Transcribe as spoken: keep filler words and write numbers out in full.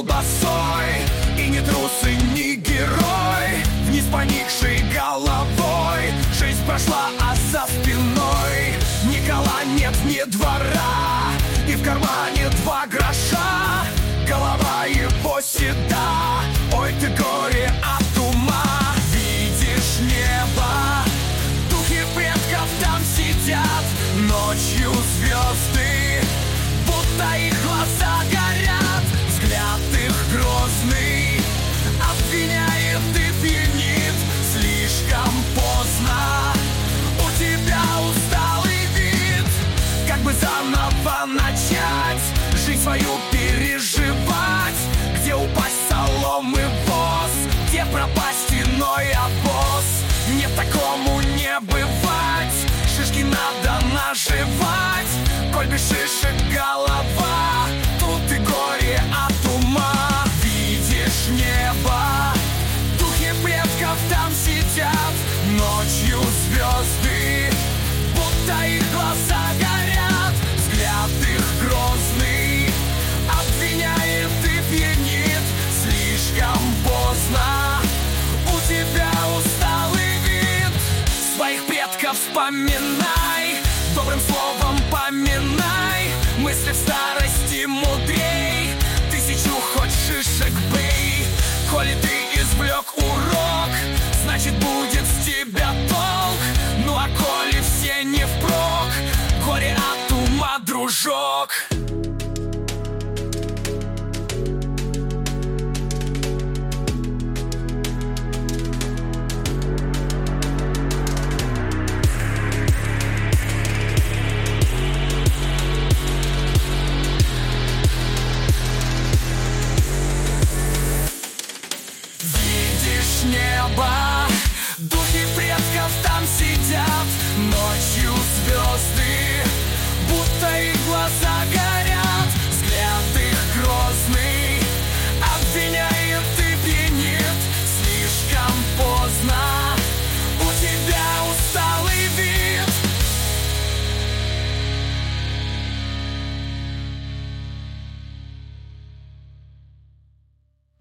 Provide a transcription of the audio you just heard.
был босой, и ни трус, и ни герой, вниз поникшей головой. Жизнь прошла, а за спиной ни кола нет, ни двора, и в кармане два гроша. Голова его седа, ой ты горе от ума. Видишь небо, духи предков там сидят, ночью звезды, будто их глаза горят. Взгляд их грозный обвиняет и пьянит. Слишком поздно, у тебя усталый вид. Как бы заново начать, жизнь свою переживать. Где упасть соломы воз, где пропасть иной обоз. Нет, такому не бывать, шишки надо наживать. Коль без шишек голова, тут и горе от ума. Видишь небо, духи предков там сидят, ночью звезды, будто их глаза горят. Взгляд их грозный обвиняет и пьянит. Слишком поздно, у тебя усталый вид. Своих предков вспоминай, добрым словом поминай. Мысли встань